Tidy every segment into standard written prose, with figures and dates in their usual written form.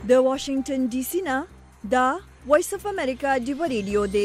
د واشنگټن ډي سي نه دا وایس اف امریکا دی ریډیو دی.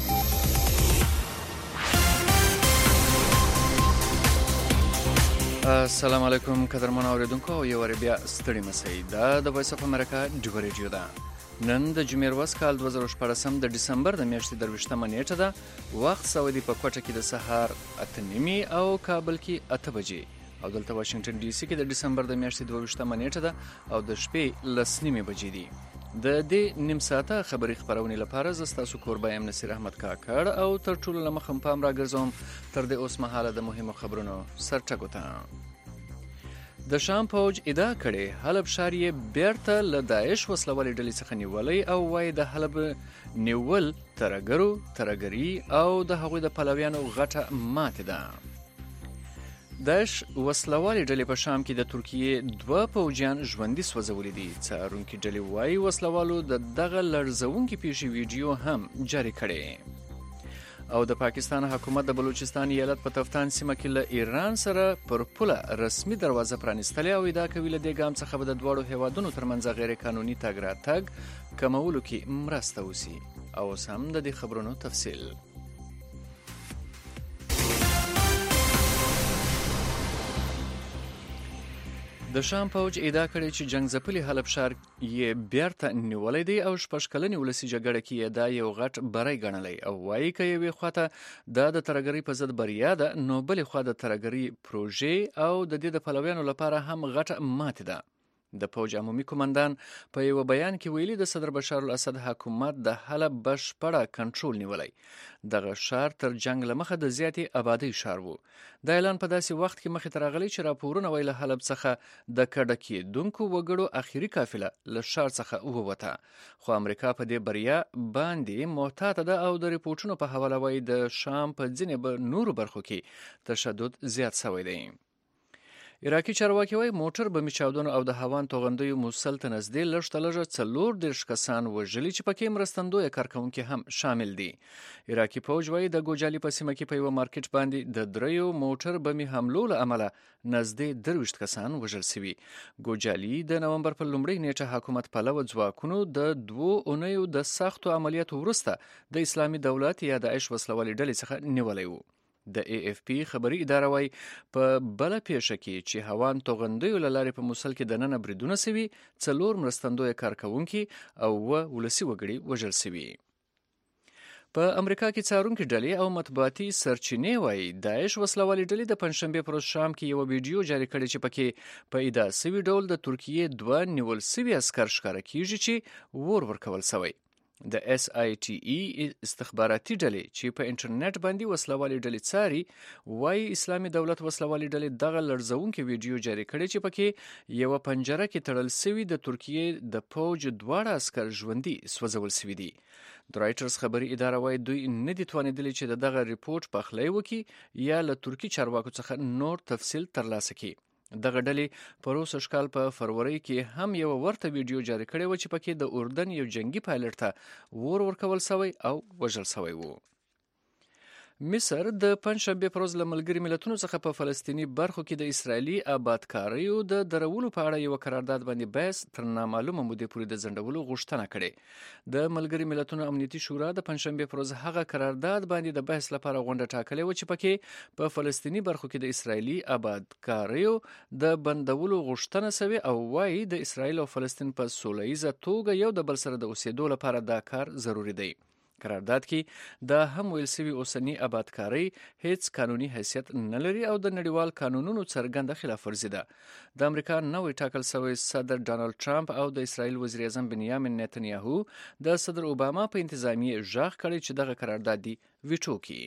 السلام علیکم قدرمن اوریدونکو یو ور بیا ستړي مسئ دا د وایس اف امریکا دی ریډیو ده. نن د جمعې ورځ کال 2014 د دسمبر د میاشتې 23 نیټه ده. وخت سعودي په کوټه کې د سهار 8:30 او کابل کې 8 بجې او دلته واشنگټن ډي سي کې د دسمبر د میاشتې 22 نیټه ده او د شپې 10:30 بجې دي. د دې نیم ساعته خبري خبرونه لپاره ز تاسو کوربه ام نصیر احمد کاکړ او تر ټولو لمخم پام راګرځوم تر دې اوس مهاله د مهمو خبرونو سرټکو ته. د شام فوج ادعا کړې حلب ښار یې بیرته له داعش وسلوالې ډلې څخه نیولې او وايي د حلب نیول ترګري او د هغوی د پلویانو غټه ماته ده. داعش وسلوالې ډلې په شام کې د ترکیې 2 فوجیان ژوندي سوځولي دي. څارونکي ډلې وايي وسلوالو د دغه لړزونکي پیښې ویډیو هم جاري کړي. او د پاکستان حکومت د بلوچستان ایالت په تفتان سیمه کې له ایران سره پر پوله رسمي دروازه پرانیستلې او ادعا کوي له دې ګام څخه به د دواړو هیوادونو ترمنځ غیر قانوني تګ راتګ کمولو کې مرسته وشي. او سم د دې خبرونو تفصیل. د شام فوج ادعا کړې چې جنگ ځپلي حلب ښار یې بیرته نیولې دی او شپږ کلنې ولسي جګړه کې یې دا یو غټ بری ګڼلی او وایي که یوې خواته دا د ترګرۍ په ضد بریا ده نو بلې خوا د ترګرۍ پروژې او د دې د پلویانو لپاره هم غټه ماتې ده. د فوج عمومي قومندان په یو بیان کې ویلي د صدر بشار الاسد حکومت د حلب بشپړه کنټرول نیولی. دغه ښار تر جنگ لمخه د زیاتې آبادی ښار وو. دا اعلان په داسې وخت کې مخې ته راغلی چې راپورونه ویل حلب څخه د کډه کېدونکو وګړو اخیری قافله له ښار څخه ووته. خو امریکا په دې بریا باندې محتاطه ده او د ریپورټونو په حواله وایي د شام په ځینې نورو برخو کې تشدد زیات شوی دی. عراقي چارواکي وایي موټر بمي چاودنو او د هوان توغندیو موصل ته نږدې لږ تر لږه 40 کسان وژلي چې پکې مرستندویه کارکوونکي هم شامل دي. عراقي فوج وایي د ګوجالي په سیمه کې په یو مارکیټ باندې د 3 موټر بمي حملو له امله نږدې 23 کسان وژل شوي. ګوجالي د نومبر په لومړۍ نیټه حکومت پلوه ځواکونو د 2 اونیو د سختو عملیاتو وروسته د اسلامي دولت یا داعش وسلوالې ډلې څخه نیولی وو. د AFP خبري اداره وايي په بل پیښه کې چې هوان توغندیو له لارې په موصل کې د نن بریدونه سوي 4 مرستندویه کارکوونکي او ولسي وګړي وژل سوي. په امریکا کې څارونکي ډلې او مطبوعاتي سرچینې وايي داعش وسلوالې ډلې د پنځشنبه پر ورځ شام کې یو ویډیو جاري کړی چې پکې په ادعا سوي ډول د ترکیې 2 نیول سوي عسکر ښکاره کیږي چې ورکول سوی. د SITE استخباراتي ډلې چې په انټرنیټ باندې وسلوالې ډلې څاري وايي اسلامي دولت وسلوالې ډلې دغه لړزونکي ویډیو جاري کړی چې پکې یو پنجره کې تړل سوي د ترکیې د فوج 2 عسکر ژوندي سوځول سوي دي. د رایټرز خبري اداره وايي دوی نه دي توانیدلي چې دغه ریپورت پخلی وکړي یا له ترکی چارواکو څخه نور تفصیل ترلاسه کړي. دغه ډلې په روس ښکال په فروری کې هم یو ورته ویډیو جاري کړی و چې پکې د اردن یو جنگي پایلټ ته ورکول سوی او وژل سوی و. مصر د پنځشنبه پر ورځ له ملګري ملتونو څخه په فلسطینی برخو کې د اسرایلی آبادکاریو د درولو په اړه یو قرارداد باندې بحث تر نامعلومه مودې پورې د ځنډولو غوښتنه کړې. د ملګري ملتونو امنیتي شورا د پنځشنبه پر ورځ هغه قرارداد باندې د بحث لپاره غونډه ټاکلې و چې پکې په فلسطینی برخو کې د اسرایلی آبادکاریو د بندولو غوښتنه شوې او وايي د اسرایل او فلسطین په سولهییزه توګه یو د بل سره د اوسېدو لپاره دا کار ضروری دی. قرارداد کې دا هم ویل سوي اوسنی آبادکاری هیڅ قانوني حیثیت نه لري او د نړیوال قانونونو څرګنده خلاف ورزي ده. د امریکا نوی ټاکل شوی صدر ډانلډ ټرمپ او د اسرایل وزیر اعظم بنیامین نتنیاهو د صدر اوباما په انتظامیه ژغ کړی چې دغه قرارداد دی ویټو کړي.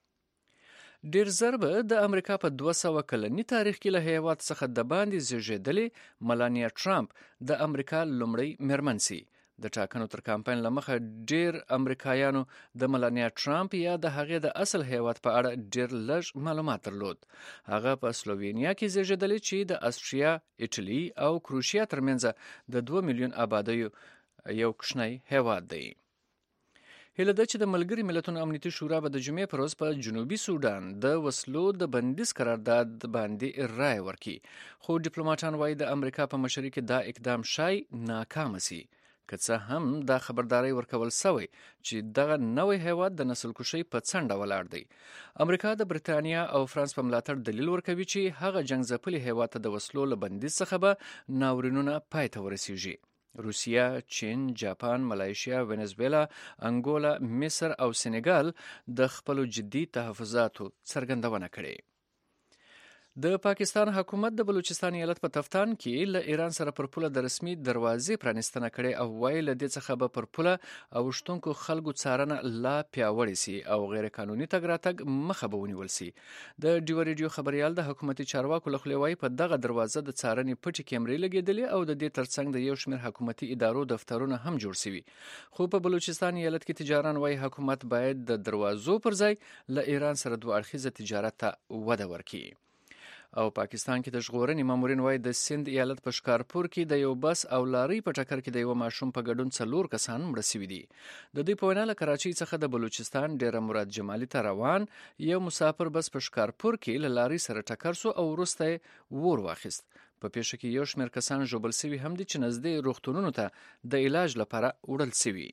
ډیر ضربه د امریکا په 200 کلنی تاریخ کې له هیواد څخه د باندې زیږیدلې ملانیا ټرمپ د امریکا لومړی میرمن سي. د ټاکنو تر کمپاین لمخه ډیر امریکایانو د ملانیا ټرمپ یا د هغې د اصل هیواد په اړه ډیر لږ معلومات درلود. هغه په سلووینیا کې زیږیدلې چې د استریا، ایټالي او کروشیا ترمنځ د 2 میلیون آبادیو یو کوچنی هیواد دی. هیله ده چې د ملګري ملتونو امنیتي شورا به د جمعې پر ورځ په جنوبي سودان د وسلو د بندیز قرارداد باندې رای ورکړي، خو ډیپلوماټان وایي د امریکا په مشرۍ کې دا اقدام شای ناکام سي، که څه هم دا خبرداري ورکول سوی چې دغه نوې هیواد د نسل کشۍ په څنډه ولاړ دی. امریکا د برتانیا او فرانس په ملاتړ دلیل ورکوي چې هغه جنگ ځپلي هیواد ته د وسلو له بندیز څخه به ناورینونه پای ته ورسیږي. روسیه، چین، جاپان، ملایشیا، وینزویلا، انګولا، مصر او سینګال د خپلو جدي تحفظاتو څرګندونه کړې. د پاکستان حکومت د بلوچستان ایالت په تفتان کې له ایران سره پر پوله د رسمي دروازې پرانستنه کړې او وایي له دې څخه به پر پوله اوښتونکو خلکو څارنه لا پیاوړې سي او غیر قانوني تګ راتګ مخه به ونیول سي. د ډیو ریډیو خبريال د حکومتي چارواکو له خولې وایي په دغه دروازه د څارنې پټې کیمرې لګېدلې او د دې ترڅنګ د یو شمېر حکومتي ادارو دفترونه هم جوړ سوي، خو په بلوچستان ایالت کې تجاران وایي حکومت باید د دروازو پر ځای له ایران سره دوه اړخیزه تجارت ته وده ورکړي. او پاکستان کې د ژغورنې مامورین وایي د سند ایالت په شکارپور کې د یو بس او لارۍ په ټکر کې د یو ماشوم په ګډون 4 کسان مړه شوي دي. د دوی په وینا له کراچۍ څخه د بلوچستان ډیره مراد جمالي ته روان یو مسافر بس په شکارپور کې له لارۍ سره ټکر سو او وروسته یې ور واخیست. په پیښه کې یو شمېر کسان ژوبل شوي هم دي چې نږدې روغتونونو ته د علاج لپاره وړل شوي.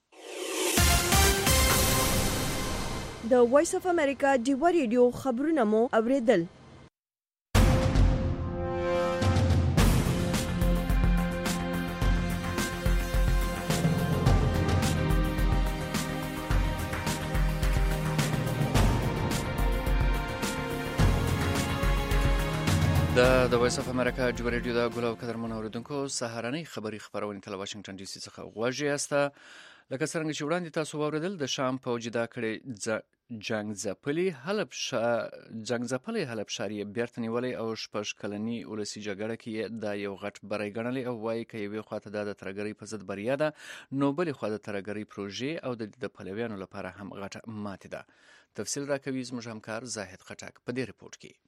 د وایس اف امریکا ډیو ریډیو خبرونه مو اوریدل. د وایس اف امریکا ډیو ریډیو د ګل او قدرمنو اوریدونکو سهارنۍ خبری خبرونه تل واشنگټن ډي سي څخه غواړي یاسته. لکه څنګه چې وړاندې تاسو واوریدل د شام پوج دا کړي جنگ ځپلي حلب ښار یې بیرته نیولی او 6 کلنی ولسي جګړه کې دا یو غټ بری ګڼلی او وایي که یوې خواته دا د ترهګرۍ په ضد بریا ده نو بلې خوا د ترهګرۍ پروژې او د پلویانو لپاره هم غټه ماتې ده. تفصیل راکوي زموږ همکار زاهد خټک په دې رپورټ کې.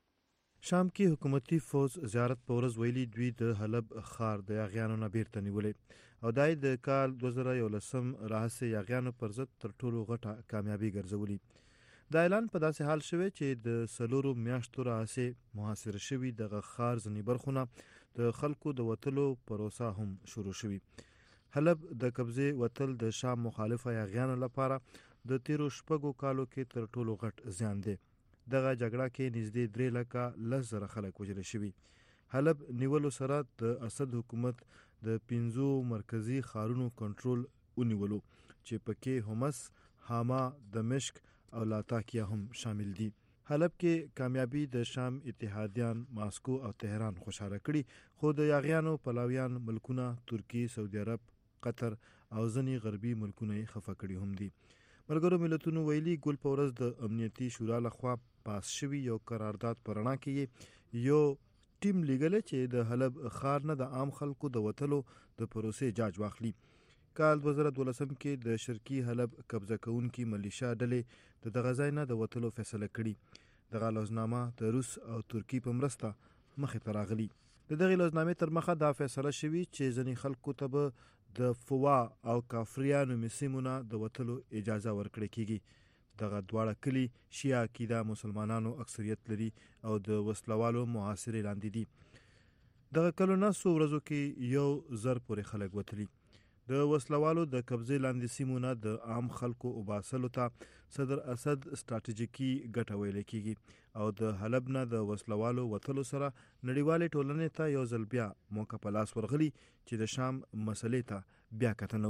شام کې حکومتي فوج زیارت په ورځ ویلي دوی د حلب ښار د یاغیانو نه بیرته نیولی او دا د کال 2011 راهیسې یاغیانو پر ضد تر ټولو غټه کامیابي ګرځولي. دا اعلان په داسې حال شوی چې د 4 میاشتو راهیسې محاصره شوي دغه ښار ځینې برخونه د خلکو د وتلو پروسه هم شروع شوي. حلب د قبضې وتل د شام مخالفه یاغیانو لپاره د تیرو 6 کالو کې تر ټولو غټ زیان دی. دغه جګړه کې نږدې 3,10,000 خلک وژل شوي. حلب نیولو سره د اسد حکومت د 5 مرکزی ښارونو کنټرول ونیولو چې پکې همس، حاما، دمشق او لاتاکیه هم شامل دي. حلب کې کامیابی د شام اتحادیان ماسکو او تهران خوشاله کړي، خو د یاغیانو پلاویان ملکونه ترکی، سعودي عرب، قطر او ځینې غربي ملکونه یې خفه کړي هم دي. ملګرو ملتونو ویلي ګل په ورځ د امنیتي شورا لخوا پاس شوي یو قرارداد په رڼا کې یو ټیم لیږلی چې د حلب ښار نه د عام خلکو د وتلو د پروسې جاج واخلي. کال 2012 کې د شرقي حلب قبضه کوونکي ملیشیا ډلې د دغه ځای نه د وتلو فیصله کړي. دغه لوزنامه د روس او ترکی په مرسته مخې ته راغلي. د دغې لوزنامې تر مخه دا فیصله شوي چې ځینې خلکو ته به د فوا او کافریانو سیمونه د وتلو اجازه ورکړې کیږي. دغه دواړه کلي شیعه عقیده مسلمانانو اکثریت لري او د وسلوالو محاصرې لاندې دي. دغه کلو نه څو ورځو کې 1,000 پورې خلک وتلي. د وسلوالو د قبضې لاندې سیمونه د عام خلکو وباسلو ته صدر اسد ستراتیژیکي ګټه ویل کیږي او د حلب نه د وسلوالو وتلو سره نړیوالې ټولنې ته یو ځل بیا موقع په لاس ورغلي چې د شام مسلې ته بیا کتنه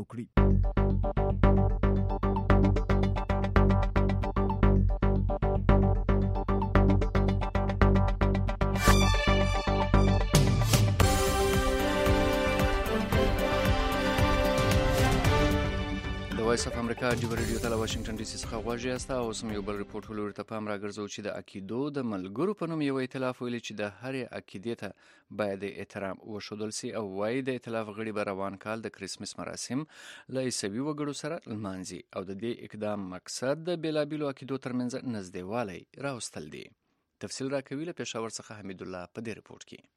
وکړي. وایس اف امریکا ډیو ریډیو ته واشنگټن ډي سي څخه غواړي یاسته. او سم یو بل رپورټ ولور ته پام راګرځو چې د عقیدو د ملګرو په نوم یو ائتلاف ویلي چې د هرې عقیدې ته باید احترام وښودل سي او وايي د ائتلاف غړي به روان کال د کریسمس مراسم له عیسوي وګړو سره لمانځي او د دې اقدام مقصد د بیلابیلو عقیدو ترمنځ نږدېوالی راوستل دي. تفصیل راکوي له پېښور څخه حمید الله په دې رپورټ کې.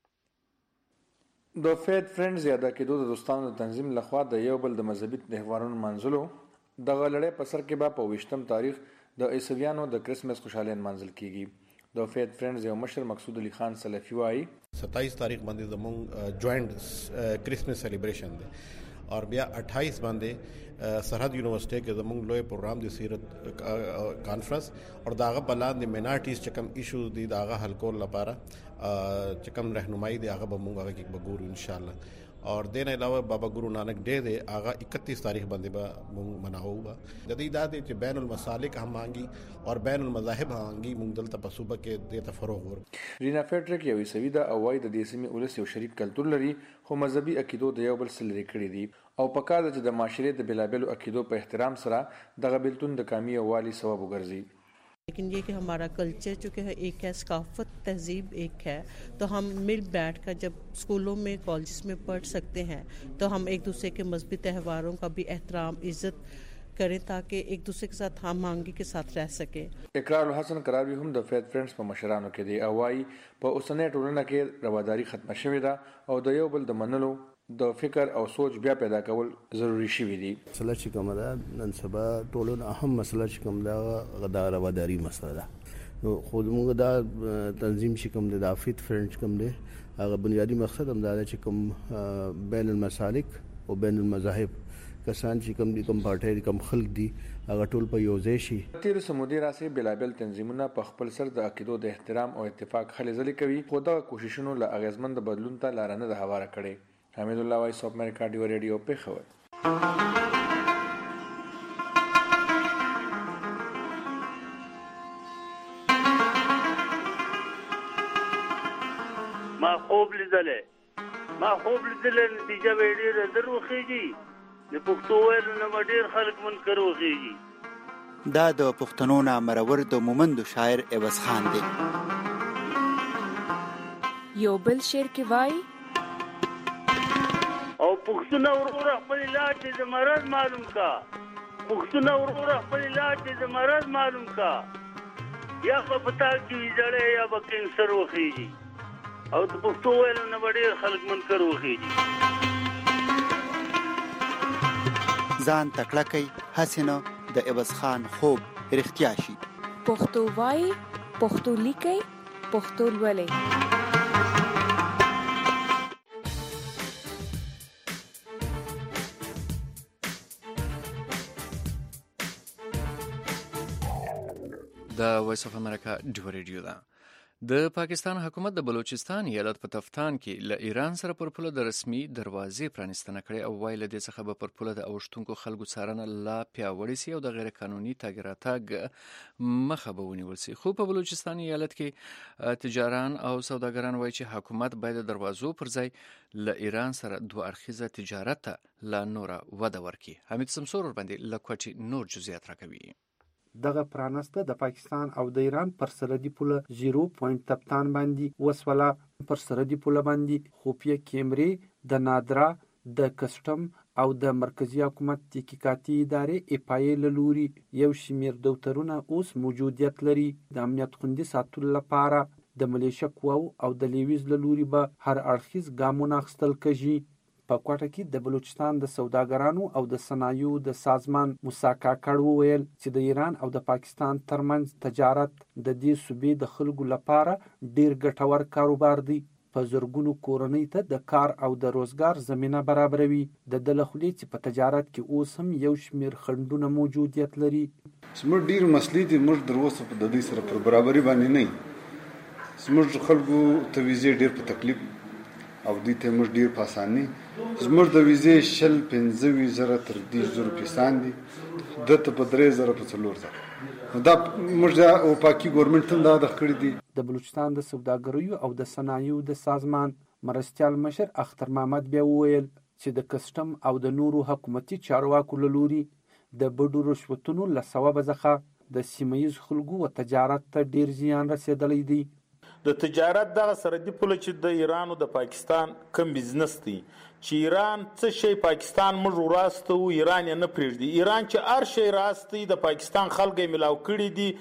د فید فرندز یا د عقیدو د دوستانو د تنظیم لخوا د یو بل د مذهبي تهوارونو منځلو دغه لړۍ په سر کې به په 20 تاریخ د عیسویانو د کرسمس خوشحالي منځل کیږي. د فیت فرندز یو مشر مقصود علي خان سلفي وایي 27 تاریخ باندې زموږ جوائنٹ کرسمس سیلیبریشن دی اور بیا 28 باندې سرحد یونیورسيټي کې زموږ لوی پروګرام دی سیرت کانفرنس اور داغه بلان د مینارټیز چې کوم ایشوز دي داغه حل کول لپاره چې کوم رهنمایي دی هغه به موږ هغه کې وګورو ان شاء الله. اور دین علاوه بابا ګورو نانک ډے دی هغه 31 تاریخ باندې به موږ مناو با د دې دا دی چې بین المسالک هم مانګي اور بین المذاهب هم مانګي موږ دلته په صوبه کې د تفروغ ور. رینا فیډریک یو عیسوي ده او وايي د دې سیمې ولس یو شریک کلتور لري خو مذهبي عقیدو د یو بل سره لري کړی دي او په کار چې د معاشرې د بلابلو عقیدو په احترام سره دغه بیلتون د کامی او والی سبب وګرځي. लेकिन ये कि हमारा कल्चर चूँकि एक है सकाफत तहजीब एक है तो हम मिल बैठ कर जब स्कूलों में कॉलेज में पढ़ सकते हैं तो हम एक दूसरे के मजहबी त्यौहारों का भी एहतराम इज्जत करें ताकि एक दूसरे के साथ हम मांगी के साथ रह सके. اقرار الحسن قراروي هم د فیت فرندز په مشرانو کې دی او وايي په اوسنۍ ټولنه کې رواداری ختمه شوې ده او د یو بل د منلو د فکر او سوچ بیا پیدا کول ضروری شوی دی. مسله چې کومه ده نن سبا ټولنه اهم مسله چې کوم ده غدا رواداری مسله ده. نو خو موږ دا تنظیم چې کوم ده د فیت فرندز کوم ده هغه بنیادی مقصد هم دا چې کوم بین المسالک او بین المذاهب کسان چې کوم دي کوم پارټي کوم خلک دي هغه ټول په یو ځای شي. تیر سمودي راسي بلابل تنظیمونه په خپل سر د عقیدو د احترام او اتفاق هلې ځلې کوي خو دا کوششونه له اغیزمند بدلون ته لار نه ده هواره کړي. حمید الله وایس اف امریکا ډیو ریډیو په خبر. ما خوب لیدلې نتیجه به ډېره دروخیږي د پښتو ویلو نه ډېر خلک منکر وخیږي. دا د پښتنو نامرور د مومند شاعر عوض خان دی. یو بل شعر کې وایي او پښتنه ورور خپل علاج د مرض معلوم کا یا په پتا کې ویځړې یا به کینسر وخیږي او د پښتو ویلو نه ډېر خلک منکر وخیږي. ځان تکړه کوي هسې نه د عوض خان خوب رښتیا شي. پښتو وایي پښتو لیکي پښتو لولئ. د وایس اف امریکا ډیو ریډیو ده. د پاکستان حکومت د بلوچستان ایالت په تفتان کې له ایران سره پر پوله د رسمي دروازې پرانیستنه کړې او وایي له دې څخه به پر پوله د اوښتونکو خلکو څارنه لا پیاوړې سي او د غیر قانوني تګ راتګ مخه به ونیول سي. خو په بلوچستان ایالت کې تجاران او سوداګران وایي چې حکومت باید د دروازو پر ځای له ایران سره دوه اړخیزه تجارت ته لا نوره وده ورکړي. حمید سمسور باندې لکوټي نور جزئیات راکوي. دغه پرانسته د پاکستان او د ایران پر سرحدي پوله 0 پوینټ تپتان باندې وسوله. پر سرحدي پوله باندې خفیه کیمرې د نادرا د کسټم او د مرکزی حکومت تحقیقاتي ادارې اپای له لوري یو شمیر دفترونه اوس موجودیت لري. د امنیت خوندي ساتلو لپاره د ملیشه قواو او د لیویز له لوري به هر اړخیز ګامونه اخیستل کېږي. په کوټه کې د بلوچستان د سوداګرانو او د صنایعو د سازمان موسی کاکړ وویل چې د ایران او د پاکستان ترمنځ تجارت د دې صوبې د خلکو لپاره ډیر ګټور کاروبار دی. په زرګونو کورنۍ ته د کار او د روزګار زمینه برابروي. د دلخلي چې په تجارت کې اوس هم یو شمیر خندونه موجودیت لري. زموږ ډیر مسلې دي موږ دروسه په دې سره پر برابرۍ باندې نه زموږ خلکو ته ویزې ډیر په تکلیف او دې ته موږ ډیر په اساني زموږ د ویزې 15,000 تر 10,000 پیسان دي دته په 3,000 په 4,000 دا موږ او پاکي ګورنمنت هم دا د کړی دي. د بلوچستان د سوداګریو او د صنایعو د سازمان مرستيال مشر اختر محمد بیا وویل چې د کسټم او د نورو حکومتي چارواکو له لوري د بډو رشوتونو له سبب څخه د سیمایي خلکو او تجارت ته ډیر زیان رسیدلی دی. د تجارت دغه سرحدي پوله چې د ایران او د پاکستان کم بزنس دی چې ایران څه شی پاکستان موږ وراسته او ایران یې نه پرېږدي. ایران چې هر شی راسته د پاکستان خلک ملاو کړي دي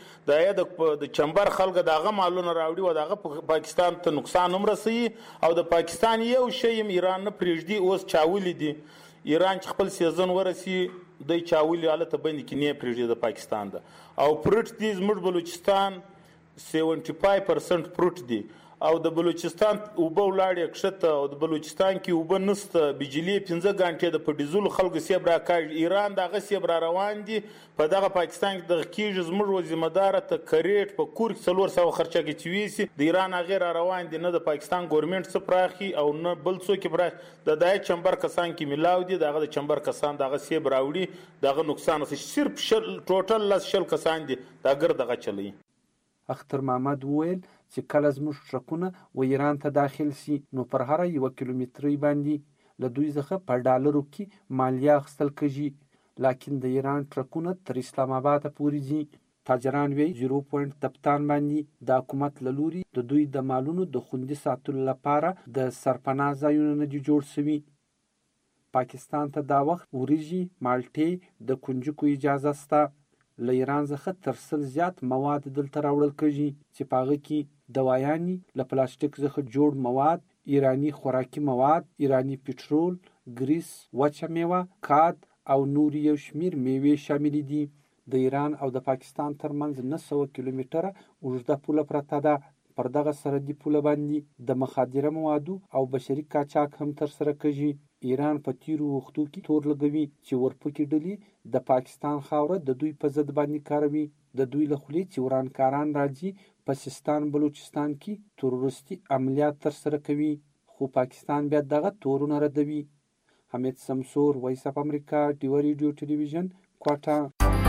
د چمبر خلک دغه مالونه راوړي او دغه پاکستان ته نقصان هم رسوي او د پاکستان یو شی ایران نه پرېږدي. اوس چاولې دي ایران چې خپل سیزن ورسي د چاولي حالت باندې کې نه پریږدي د پاکستان ده او پروت دي زموږ بلوچستان 75% پروت دي او د بلوچستان اوبه ولاړې کښته او د بلوچستان کې اوبه نسته بجلی 15 غنټې د پډیزول خلکو سیب راکاږي ایران دغه سیب را روان دي په دغه پاکستان کې د کیږي زموږ ذمہ دار ته کریټ په کور 400 خرچه کې چويسي د ایران غیر روان دي نه د پاکستان ګورنمنت څخه پراخي او نه بل څوک پراخ د دای چمبر کسان کې ملاو دي دغه د چمبر کسان دغه سیب راوړي دغه نقصان صرف ټوټل لس شل کسان دي دا ګر دغه چلی. اختر محمد وویل چې کله زموږ ټرکونه و ایران ته داخل سي نو پر هر 1 کیلومتري باندې له دوی څخه په ډالرو کې مالیه اخیستل کېږي لکن د ایران ټرکونه تر اسلام آباد پورې ځي. تاجران وی 0 پوینټ تپتان باندې د حکومت له لوري د دوی د مالونو د خوندي ساتلو لپاره د سرپناه ځایونه نه جوړ شوي. پاکستان ته دا وخت وریجې مالټې د کنجکو اجازه سته. له ایران څخه تر 100 زیات مواد دلته راوړل کېږي چې په هغه کې دوايانې له پلاستیک څخه جوړ مواد، ایرانی خوراکي مواد، ایرانی پټرول، ګریس، وچه میوه، کاد او نور یو شمیر میوې شامل دي. د ایران او د پاکستان ترمنځ 900 کیلومتره اوږده پوله پرته ده. پر دغه سرحدي پوله باندې د مخدره موادو او بشري قاچاق هم ترسره کېږي. ایران په تیرو وختو کې تور لګوي چې ورپکې ډلې د پاکستان خاوره د دوی په ضد باندې کاروي. د دوی له خولې چې ورانکاران راځي په سیستان بلوچستان کې تروریستي عملیات ترسره کوي خو پاکستان بیا دغه تورونه ردوي. حمید سمسور، وایس اف امریکا، ډیو ریډیو ټلویزیون، کوټه.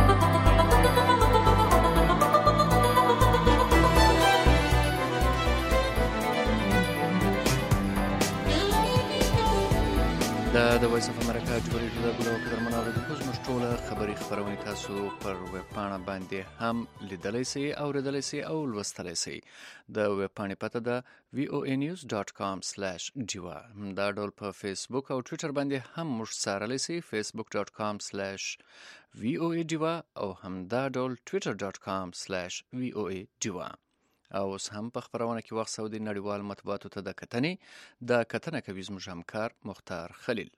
د وایس اف امریکا ډیو ریډیو د بلو قدرمن اوریدونکو زموږ ټوله خبري خبرونه تاسو پر ویب پاڼه باندې هم لیدلی سئ اوریدلی سئ او لوستلی سئ. د ویب پاڼې پته ده voanews.com/diva. دا ډول په فیسبوک او ټویټر باندې هم موږ څارلی سئ facebook.com/voadiva او هم دا ډول twitter.com/voadiva. او اوس هم په خبرونه کې وخت سعودي نړیوال مطبوعاتو ته د کتنې کوي زموږ همکار مختار خلیل.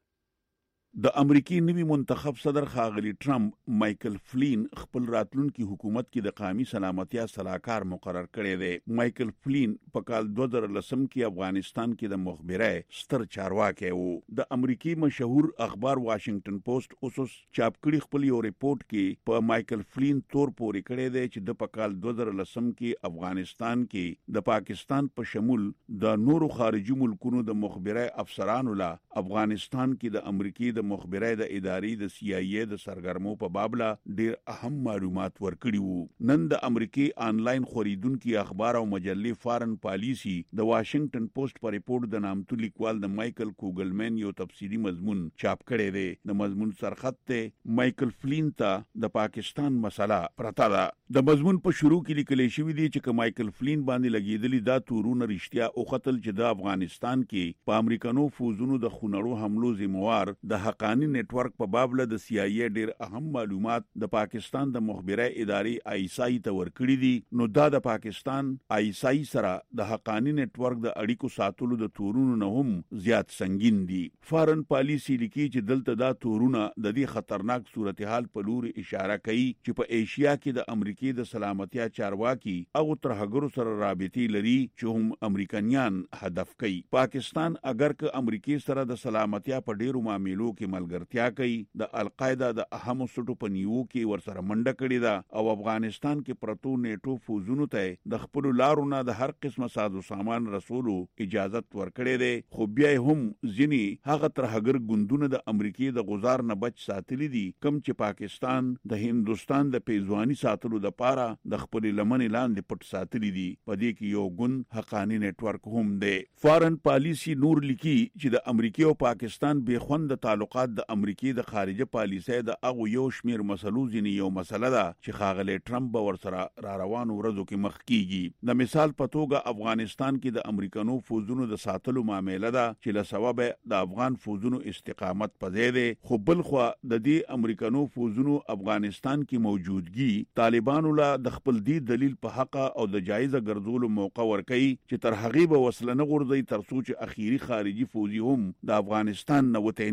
د امریکای نوی منتخب صدر ښاغلی ټرمپ مایکل فلین خپل راتلونکي حکومت کې د قومي سلامتیا صلاحکار مقرر کړی دی. مایکل فلین په کال 2010 کې افغانستان کې د مخبره ستر چارواکي وو. د امریکای مشهور اخبار واشنگټن پوسټ اوس چاپ کړي خپل یو ریپورت کې په مایکل فلین تور پورې کړی دی چې د په کال 2010 کې افغانستان کې د پاکستان په شمول د نورو خارجي ملکونو د مخبره افسرانو لا افغانستان کې د امریکای د مخبره د ادارې د CIA د سرګرمو په بابله ډیر اهم معلومات ورکړي وو. نن د امریکای آنلاین خریدونکو اخبار او مجلې فارن پالیسی د واشنگټن پوسټ په ریپورت د نامتو لیکوال د مایکل کوګلمن یو تفصیلی مضمون چاپ کړی دی. د مضمون سرخط ته مایکل فلین ته د پاکستان مسله پرتا ده. د مضمون په شروع کې لیکل شوی دی چې مایکل فلین باندې لګیدلی دا تورونه رښتیا او قتل چې د افغانستان کې په امریکانو فوزونو د خونړو حملو ذمہوار د حقانی نتورک په بابله د CIA ډیر اهم معلومات د پاکستان د مخبره ادارې ISI ته ورکړي دي. نو دا د پاکستان ISI سره د حقانی نتورک د اړیکو ساتلو د تورونو نه هم زیات سنگین دي. فارن پالیسی لیکي چې دلته دا تورونه د دې خطرناک صورتحال په لور اشاره کوي چې په ایشیا کې د امریکای د سلامتیا چارواکي او ترهګرو سره رابطې لري چې هم امریکایان هدف کوي. پاکستان اگر که امریکای سره د سلامتیا په ډیرو معاملو کې ملګرتیا کوي، د القاعده د اهم سټو په نیو کې ورسره منډه کړې ده او افغانستان کې پرتو نیټو فوزونو ته د خپل لارو نه د هر قسمه سازو سامان رسولو اجازه ورکړې ده. خو بیا هم ځینی هغه ترهګر ګوندونه د امریکای د غزار نه بچ ساتلي دي کم چې پاکستان د هندستان د پیزوانی ساتلو د پاره د خپل لمن لاندې پټ ساتلي دي. په دې کې یو ګوند حقانی نتورک هم دی. فارن پالیسی نور لیکي چې د امریکای او پاکستان به خوند تعلقات د امریکای د خارجه پالیسۍ د هغه یو شمیر مسلو ځینې یو مسله ده چې ښاغلی ټرمپ به ورسره را روانو ورځو کې مخ کیږي. د مثال په توګه افغانستان کې د امریکانو فوزونو د ساتلو معامله ده چې له سببه د افغان فوزونو استقامت په ځای دی. خو بلخوا د دې امریکانو فوزونو افغانستان کې موجودګي طالبانو لا د خپل دی دلیل په حق او د جایزه ګرځولو موقع ورکړي چې تر هغه به وسله نه غورځي تر څو چې اخیری خارجي فوزي هم د افغانستان نه وته نوي.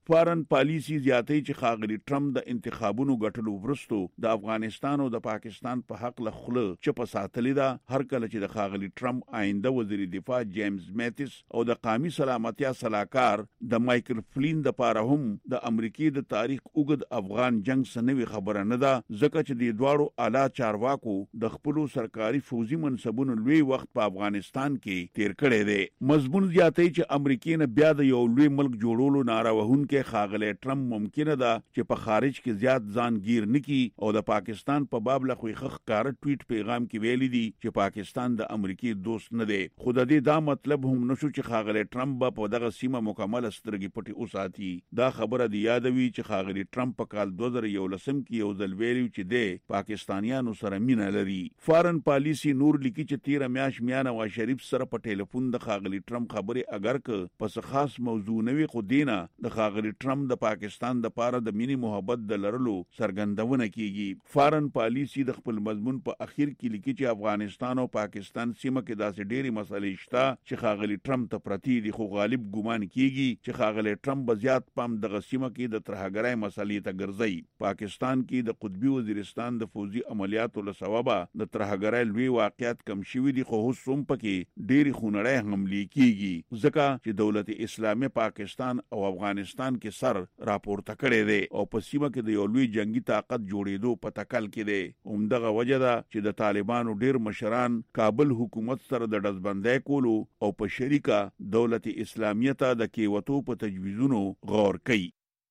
فارن پالیسی زیاتې چې ښاغلي ټرمپ د انتخابونو ګټلو وروسته د افغانستان او د پاکستان په حق له خوله چپه ساتلې ده. هر کله چې د ښاغلي ټرمپ آینده وزیر دفاع جیمز میتس او د قومي سلامتیا صلاحکار د مایکل فلین د پاره هم د امریکای د تاریخ اوږد افغان جنگ سنوي خبره نه ده، ځکه چې د دواړو اعلی چارواکو د خپل سرکاري فوزي منصبونو لوی وخت په افغانستان کې تیر کړی دی. مضمون زیاتې چې امریکای نه بیا د یو لوی ملک جوړولو ناره وهونکي ښاغلی ټرمپ ممکنه ده چې په خارج کې زیات ځان گیر نکي او د پاکستان په باب له خوخ ښکار ټویټ پیغام کې ویلي دي چې پاکستان د امریکای دوست نه دی. خو د دې دا مطلب هم نشو چې ښاغلی ټرمپ په دغه سیمه مکمل سترګې پټي وساتي. دا خبره دی یادوي چې ښاغلی ټرمپ په کال 2011 کې یو ځل ویلي چې د پاکستانیانو سره مینه لري. فارن پالیسی نور لیکي چې 13 میاشت میانه نواز شریف سره په ټلیفون د ښاغلي ټرمپ خبرې اگر که پس خاص موضوع نوي خو دینه د ښاغلي ټرمپ د پاکستان د پاره د مینی محبت د لرلو څرګندونه کیږي. فارن پالیسی د خپل مضمون په اخیر کې لیکي چې افغانستان او پاکستان سیمه کې داسې ډېری مسلې شته چې ښاغلي ټرمپ ته پرتی دي، خو غالب ګمان کیږي چې ښاغلي ټرمپ به زیات پام د سیمه کې د ترهګرۍ مسلې ته ګرځي. پاکستان کې د قطبي وزیرستان د فوزي عملیاتو له سببه د ترهګرۍ لوی واقعیت کم شوي دي، خو اوس هم پکې ډېری خونړۍ حملې کیږي ځکه چې دولت اسلامي پاکستان او افغانستان کې سر راپورته کړی دی او په سیمه کې د یو لوی جنگي طاقت جوړېدو په تکل کې دی. همدغه وجه ده چې د طالبانو ډېر مشران کابل حکومت سره د ډزبندۍ کولو او په شریکه دولت اسلامیه ته د کېوتو په تجویزونو غور کوي.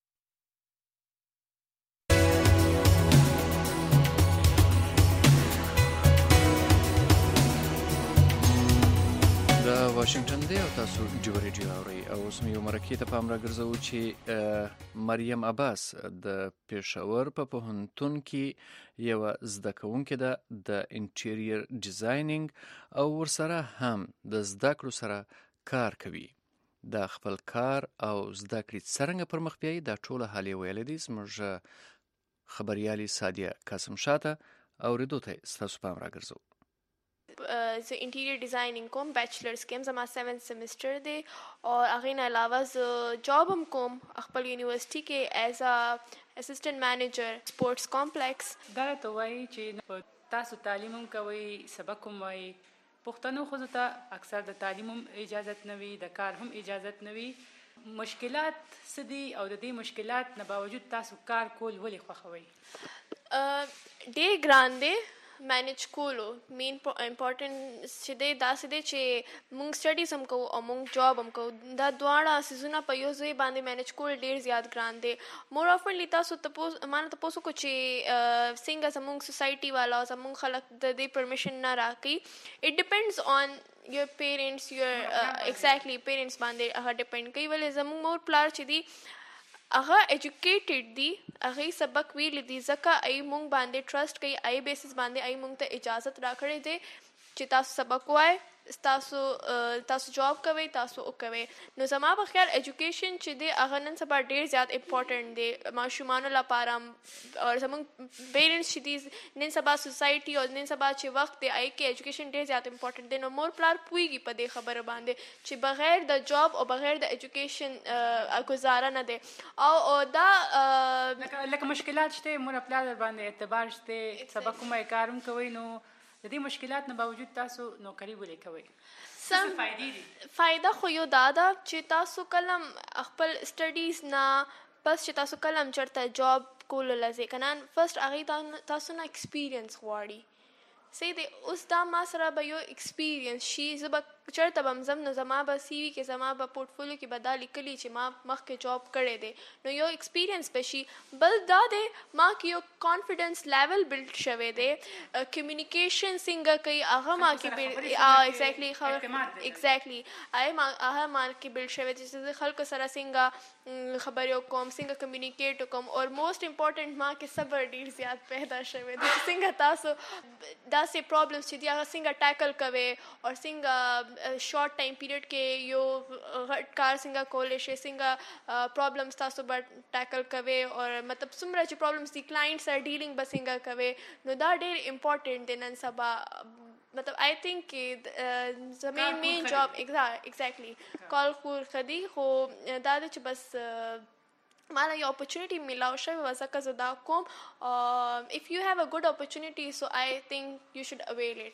واشنگټن دی او تاسو جوړ ریډیو اورئ او اوس مې یو مرکې ته پام راګرځو چې مریم عباس د پېښور په پوهنتون کې یو زده کوونکې ده د انټیریر ډیزاینینګ او ورسره هم د زده کړو سره کار کوي. د خپل کار او زده کړې څرنګه پر مخ بیایي دا ټوله حال یې ویلی دی. زموږ خبریالي سادیه قاسم شاته اورېدو ته ستاسو پام راګرځو. زه انټیریر ډیزاینینګ کوم، بیچلرز کې زما 7 سیمسټر دی او هغې نه علاوه زه جاب هم کوم خپل یونیورسټي کې ایز ا اسسټنټ مینیجر سپورټس کمپلیکس. دا راته وایي چې تاسو تعلیم هم کوئ، سبق هم وایي. پښتنو ښځو ته اکثر د تعلیم هم اجازت نه وي، د کار هم اجازت نه وي. مشکلات څه دي او د دې مشکلات نه باوجود تاسو کار کول ولې خوښوئ؟ ډېر ګران دی مینیج کولو. مین امپورټنٹ چې دی داسې دی چې مونږ سټډیز هم کوو او مونږ جاب هم کوو. دا دواړه سیزونه په یو ځای باندې مینیج کول ډېر زیات ګران دی. مور افنلی تاسو ما نه تپوس وکړو چې څنګه زمونږ سوسایټي والا او زمونږ خلک د دې پرمیشن نه راکوي. اټ ډیپینډز آن your parents, your exactly parents باندې هغه ډیپینډ کوي. ولې زمونږ مور پلار چې دی هغه ایجوکیټډ دي، هغې سبق ویلی دي، ځکه ای مونږ باندې ټرسټ کوي، ای بیسس باندې ای مونږ ته اجازت راکړی دی چې تاسو سبق وایئ، تاسو جاب کوئ، تاسو وکوئ. نو زما په خیال ایجوکیشن چې دی هغه نن سبا ډېر زیات امپورټنټ دی ماشومانو لپاره. او زموږ پیرنټس چې دي نن سبا سوسایټي او نن سبا چې وخت دی هغې کې ایجوکیشن ډېر زیات امپورټنټ دی. نو مور پلار پوهېږي په دې خبره باندې چې بغیر د جاب او بغیر د ایجوکیشن ګزاره نه دی. او دا لکه مشکلات شته، مور پلار در باندې اعتبار شته، سبق هم کار هم کوئ، نو د دې مشکلات نه باوجود تاسو نوکري ولې کوئ؟ څه فایدې دي؟ فایده خو یو دا ده چې تاسو کلم خپل سټډیز نه بس چې تاسو کلم چېرته جاب کولو له ځای که نه فرسټ هغې تاسو نه ایکسپیرینس غواړي. صحیح دی. اوس دا ما سره به یو ایکسپیرینس شي، زه به چېرته به ځم نو زما به سی وي کې زما به پورټفولیو کې به دا لیکلي چې ما مخکې جاب کړی دی، نو یو ایکسپیرینس به شي. بل دا دی ما کې یو کانفیډنس لیول بلډ شوی دی، کمیونیکیشن څنګه کوي هغه ما کې ایگزیکټلی هغه ما کې بلډ شوی دی چې زه خلکو سره څنګه خبرې وکړم، څنګه کمیونیکیټ وکړم. او موسټ امپورټنټ ما کې صبر ډېر زیات پیدا شوی دی چې څنګه تاسو داسې پرابلمس چې دي هغه څنګه ټیکل کوئ او څنګه شارټ ټایم پیریډ کې یو غټ کار څنګه کولی شئ، څنګه پرابلمس تاسو به ټیکل کوئ او مطلب څومره چې پرابلمس دي کلاینټ سره ډیلینګ به څنګه کوئ. نو دا ډېر امپورټنټ دی نن سبا. مطلب آئی تھنک کہ زمین مین جاب ایگزیکٹلی کال خور خدی خو دا چې بس مالا یو اپورچونټي میلاو شوی وه ځکه زه دا کوم if you have a good opportunity so I think you should avail it.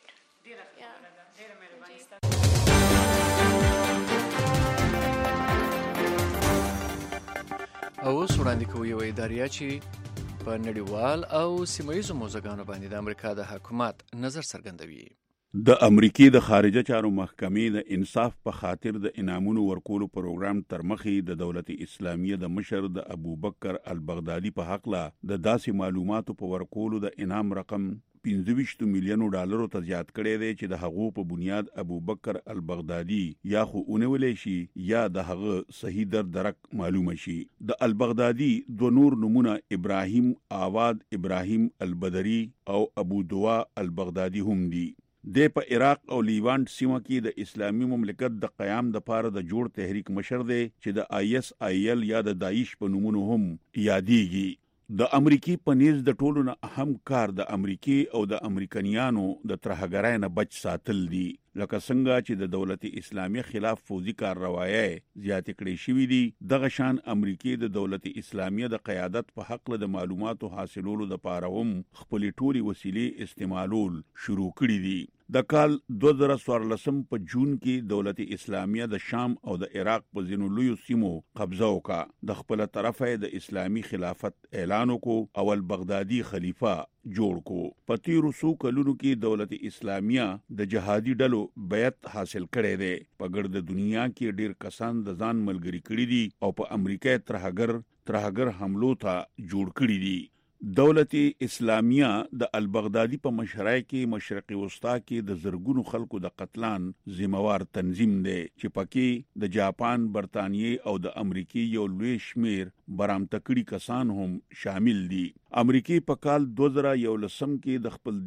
او اوس وړاندې کوو یوه اداریه چې په نړیوال او سیمه ییزو موضوعګانو باندې د امریکا د حکومت نظر څرګندوي. د امریکای د خارجه چارو محکمې د انصاف په خاطر د انعامونو ورکولو پروګرام تر مخې د دولت اسلامیه د مشر د ابوبکر البغدادي په حق لا د داسې معلوماتو په ورکولو د انعام رقم 25 میلیونو ډالرو ته زیات کړی دی چې د هغو په بنیاد ابوبکر البغدادي یا خو اونولې شي یا د هغه صحیح درک معلومه شي. د البغدادي دو نور نمونه ابراهیم آواد ابراهیم البدری او ابو دوا البغدادي هم دي. د په عراق او لیوانت سیمه کې د اسلامي مملکت د قیام د پاره د جوړ تحریک مشر دی چې د ISIL یا د داعش په نومونو هم یادېږي. د امریکای په نيز د ټولو نه اهم کار د امریکای او د امریکایانو د ترهګرۍ نه بچ ساتل دي، لکه څنګه چې د دولت اسلامي خلاف فوزي کارروایي زیات کړې شوې دي. دغه شان امریکای د دولت اسلامي د قیادت په حق له معلوماتو حاصلولو د پاره هم خپل ټولي وسیلې استعمالول شروع کړې دي. د کال 2014 په جون کې دولت اسلامیه د شام او د عراق په ځینو لویو سیمو قبضه وکړه. د خپل طرفه د اسلامي خلافت اعلان وکړ او البغدادي خلیفہ جوړ کو. په تیرو څو کلونو کې دولت اسلامیه د جهادي ډلو بیعت حاصل کړي دي. په ګرد دنیا کې ډیر کسان د ځان ملګری کړي دي او په امریکا ترهګر حملو ته جوړ کړي دي. دولت اسلامیه د البغدادي په مشرۍ کې مشرقي وسطا کې د زرګونو خلکو د قتلان ذمہوار تنظیم دی چې پکې د جاپان، برتانیې او د امریکای یو لوی شمیر برامتکړي کسان هم شامل دي. امریکای په کال 2011 کې د خپل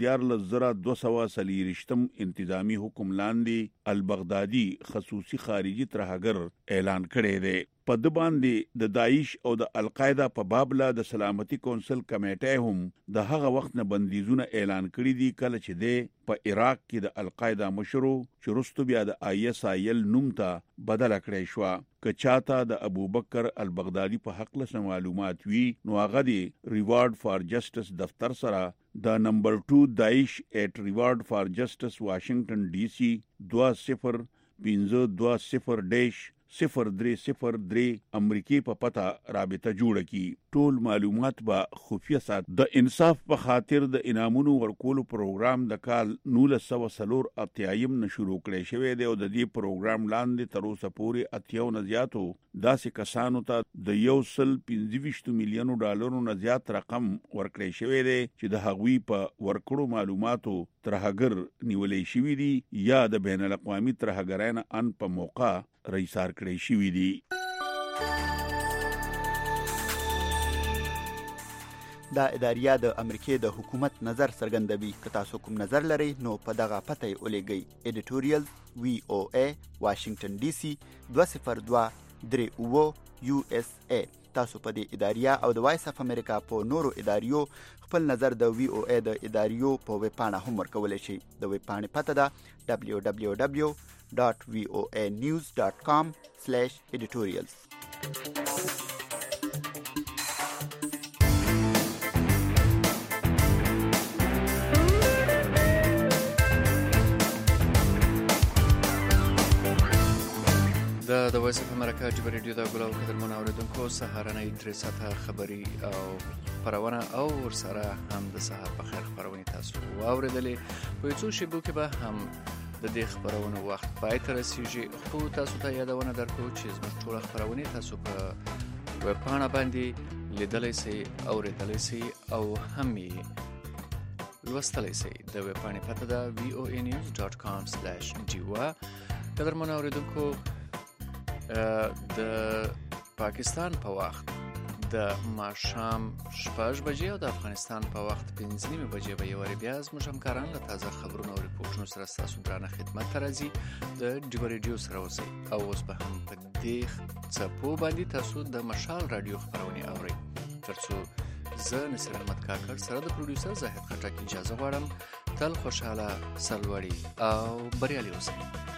14240 انتظامی حکم لاندې البغدادي خصوصي خارجي ترهګر اعلان کړی دی. په د باندې د داعش او د القاعده په بابله د سلامتي کونسل کمیټه هم د هغه وخت نه بندیزونه اعلان کړی دي کله چې د په عراق کې د القاعده مشرو چې رستو بیا د ISIL نوم ته بدل کړی شو. که چاته د ابوبکر البغدادي په حق له معلومات وی نو هغه دی ریوارډ فار جسټس دفتر سره د نمبر 2 داعش @reward for justice واشنگټن DC 2050-0303 امریکای په پتا رابطه جوړه کی. ټول معلومات به خفیه سات. د انصاف په خاطر د انعامونو ورکولو پروګرام د کال 1984 نه شروع کړی شوی دی او د دې پروګرام لاندې تر اوسه پورې 80 نه زیاتو داسې کسانو ته د 125 میلیونو ډالرو نه زیات رقم ورکړی شوی دی چې د هغوی په ورکړو معلوماتو ترهګر نیولې شوی دي یا د بین الاقوامي ترهګرانه ان په موقع رئیسار کړی شوی دی. دا اداریه د امریکای د حکومت نظر څرګندوي. که تاسو کوم نظر لرئ نو په دغه پته یې ولیږئ. editorial VOA واشنگټن DC 202-38 USA. تاسو په دې اداریه او د وایس اف امریکا په نورو اداریو خپل نظر د VOA د اداریو په ویب پاڼه هم ورکولی شئ. د ویب پاڼې پته ده www.voanews.com/editorials. د وایس اف امریکا جبر ریډیو د ګلو قدرمن اوریدونکو سهارنۍ 3 ساعته خبري او خبرونه او ورسره هم د سهار په خیر خبرونه تاسو واوریدلې. په څو شیبو کې به هم د دې خبرونو وخت پای ته رسیږي. خو تاسو ته یادونه درکو چې زموږ ټول خبرونه تاسو په ویب پاڼه باندې لیدلای شئ، اوریدلای شئ او هم یې لوستلای شئ. د ویب پاڼې پته ده voanews.com/jiwa. قدرمن اوریدونکو د پاکستان په وخت د ماښام 6 بجې او د افغانستان په وخت 5:30 بجې به یو بیا زموږ همکاران له تازه خبرونو او ریپورټونو سره ستاسو درانه خدمت ته راځي. د جبر ریډیو سره اوسئ او اوس به هم په دې څپو باندې تاسو د مشال رادیو خبرونه اورئ. ترڅو زه نصر احمد کاکړ سره د پروډوسر زاهد خټک اجازه غواړم. تل خوشاله، سرلوړي او بریالي اوسئ.